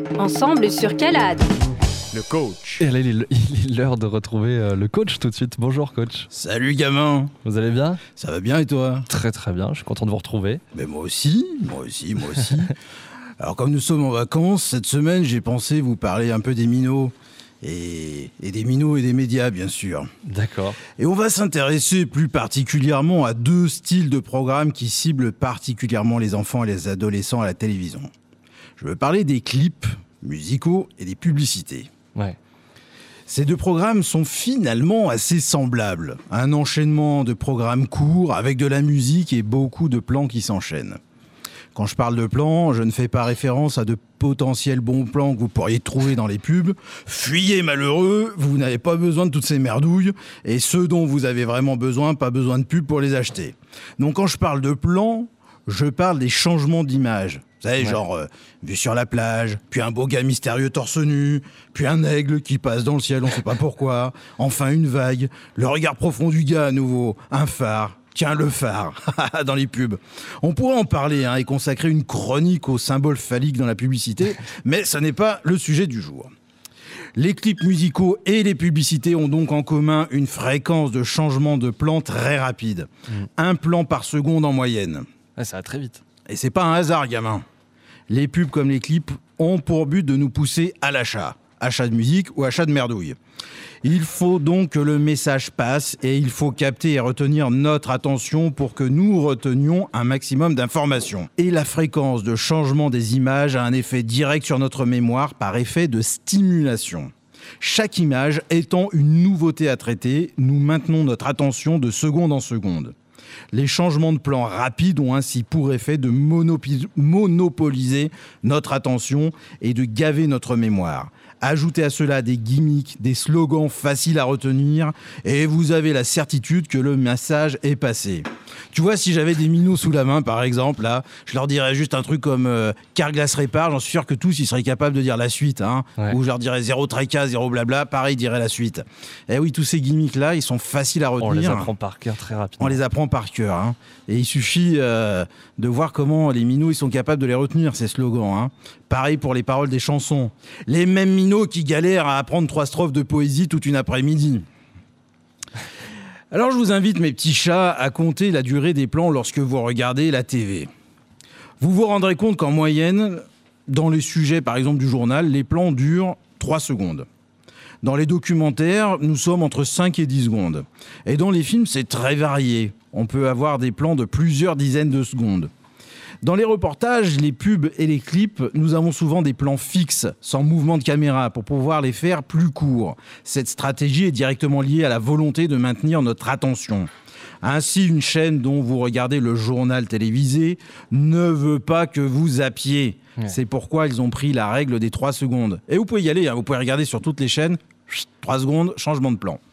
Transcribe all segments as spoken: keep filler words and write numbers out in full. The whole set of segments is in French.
Ensemble sur Calade. Le coach. Et là, il est il est l'heure de retrouver euh, le coach tout de suite. Bonjour coach. Salut gamin. Vous allez bien ? Ça va bien et toi ? Très très bien, je suis content de vous retrouver. Mais moi aussi, moi aussi, moi aussi. Alors comme nous sommes en vacances, cette semaine, j'ai pensé vous parler un peu des minots. Et, et des minots et des médias, bien sûr. D'accord. Et on va s'intéresser plus particulièrement à deux styles de programmes qui ciblent particulièrement les enfants et les adolescents à la télévision. Je veux parler des clips musicaux et des publicités. Ouais. Ces deux programmes sont finalement assez semblables. Un enchaînement de programmes courts avec de la musique et beaucoup de plans qui s'enchaînent. Quand je parle de plans, je ne fais pas référence à de potentiels bons plans que vous pourriez trouver dans les pubs. Fuyez malheureux, vous n'avez pas besoin de toutes ces merdouilles. Et ceux dont vous avez vraiment besoin, pas besoin de pub pour les acheter. Donc quand je parle de plans, je parle des changements d'image. Vous savez, ouais. genre, euh, vue sur la plage, puis un beau gars mystérieux torse nu, puis un aigle qui passe dans le ciel, on ne sait pas pourquoi, enfin une vague, le regard profond du gars à nouveau, un phare. Tiens, le phare, dans les pubs. On pourrait en parler hein, et consacrer une chronique aux symboles phalliques dans la publicité, mais ce n'est pas le sujet du jour. Les clips musicaux et les publicités ont donc en commun une fréquence de changement de plan très rapide. Mmh. Un plan par seconde en moyenne. Ouais, ça va très vite. Et c'est pas un hasard, gamin. Les pubs comme les clips ont pour but de nous pousser à l'achat. Achat de musique ou achat de merdouille. Il faut donc que le message passe et il faut capter et retenir notre attention pour que nous retenions un maximum d'informations. Et la fréquence de changement des images a un effet direct sur notre mémoire par effet de stimulation. Chaque image étant une nouveauté à traiter, nous maintenons notre attention de seconde en seconde. Les changements de plan rapides ont ainsi pour effet de monopi- monopoliser notre attention et de gaver notre mémoire. Ajoutez à cela des gimmicks, des slogans faciles à retenir et vous avez la certitude que le message est passé. Tu vois, si j'avais des minots sous la main, par exemple, là, je leur dirais juste un truc comme euh, Carglass répare, j'en suis sûr que tous, ils seraient capables de dire la suite. Hein, ouais. Ou je leur dirais zéro tracas, zéro blabla, pareil, ils diraient la suite. Et oui, tous ces gimmicks-là, ils sont faciles à retenir. On les apprend par cœur très rapidement. On les apprend par cœur. Hein. Et il suffit euh, de voir comment les minots, ils sont capables de les retenir, ces slogans. Hein. Pareil pour les paroles des chansons. Les mêmes minots qui galèrent à apprendre trois strophes de poésie toute une après-midi. Alors je vous invite, mes petits chats, à compter la durée des plans lorsque vous regardez la T V. Vous vous rendrez compte qu'en moyenne, dans les sujets par exemple du journal, les plans durent trois secondes. Dans les documentaires, nous sommes entre cinq et dix secondes. Et dans les films, c'est très varié. On peut avoir des plans de plusieurs dizaines de secondes. Dans les reportages, les pubs et les clips, nous avons souvent des plans fixes, sans mouvement de caméra, pour pouvoir les faire plus courts. Cette stratégie est directement liée à la volonté de maintenir notre attention. Ainsi, une chaîne dont vous regardez le journal télévisé ne veut pas que vous zappiez. Ouais. C'est pourquoi ils ont pris la règle des trois secondes. Et vous pouvez y aller, hein, vous pouvez regarder sur toutes les chaînes, trois secondes, changement de plan.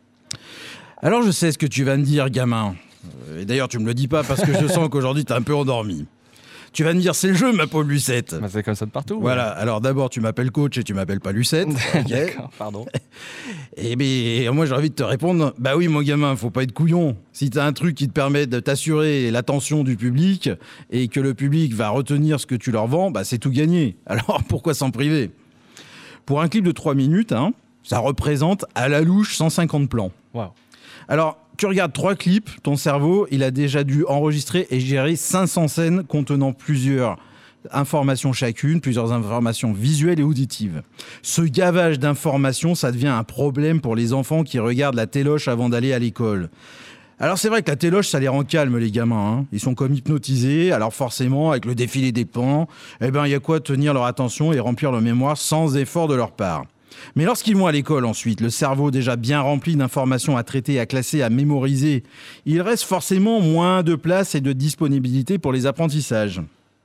Alors je sais ce que tu vas me dire, gamin. Et d'ailleurs, tu me le dis pas parce que je sens qu'aujourd'hui, t'es un peu endormi. Tu vas me dire, c'est le jeu, ma pauvre Lucette. Bah, c'est comme ça de partout. Voilà, ouais. Alors d'abord, tu m'appelles coach et tu m'appelles pas Lucette. Okay. D'accord, pardon. Et bien, moi, j'ai envie de te répondre, bah oui, mon gamin, faut pas être couillon. Si t'as un truc qui te permet de t'assurer l'attention du public et que le public va retenir ce que tu leur vends, bah c'est tout gagné. Alors, pourquoi s'en priver ? Pour un clip de trois minutes, hein, ça représente à la louche cent cinquante plans. Wow. Alors, tu regardes trois clips, ton cerveau, il a déjà dû enregistrer et gérer cinq cents scènes contenant plusieurs informations chacune, plusieurs informations visuelles et auditives. Ce gavage d'informations, ça devient un problème pour les enfants qui regardent la téloche avant d'aller à l'école. Alors c'est vrai que la téloche, ça les rend calmes, les gamins. Hein. Ils sont comme hypnotisés, alors forcément, avec le défilé des pans, eh ben, il y a quoi tenir leur attention et remplir leur mémoire sans effort de leur part. Mais lorsqu'ils vont à l'école ensuite, le cerveau déjà bien rempli d'informations à traiter, à classer, à mémoriser, il reste forcément moins de place et de disponibilité pour les apprentissages.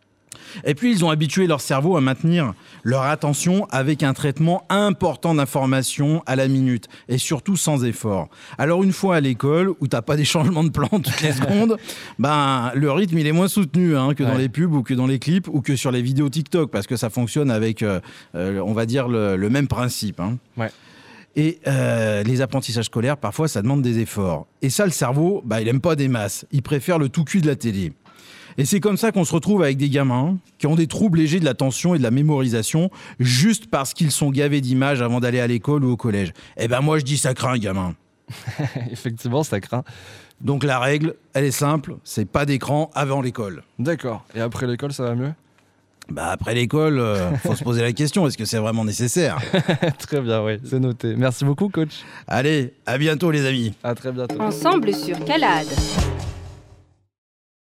Et puis, ils ont habitué leur cerveau à maintenir leur attention avec un traitement important d'informations à la minute et surtout sans effort. Alors, une fois à l'école, où t'as pas des changements de plan toutes les secondes, ben, le rythme, il est moins soutenu hein, que ouais. dans les pubs ou que dans les clips ou que sur les vidéos TikTok parce que ça fonctionne avec, euh, euh, on va dire, le, le même principe. Hein. Ouais. Et euh, les apprentissages scolaires, parfois, ça demande des efforts. Et ça, le cerveau, bah, il aime pas des masses. Il préfère le tout cuit de la télé. Et c'est comme ça qu'on se retrouve avec des gamins qui ont des troubles légers de l'attention et de la mémorisation juste parce qu'ils sont gavés d'images avant d'aller à l'école ou au collège. Eh ben moi je dis ça craint, gamin. Effectivement, ça craint. Donc la règle, elle est simple, c'est pas d'écran avant l'école. D'accord. Et après l'école, ça va mieux ? Bah après l'école, euh, faut se poser la question, est-ce que c'est vraiment nécessaire ? Très bien, oui, c'est noté. Merci beaucoup, coach. Allez, à bientôt les amis. À très bientôt. Ensemble sur Calade.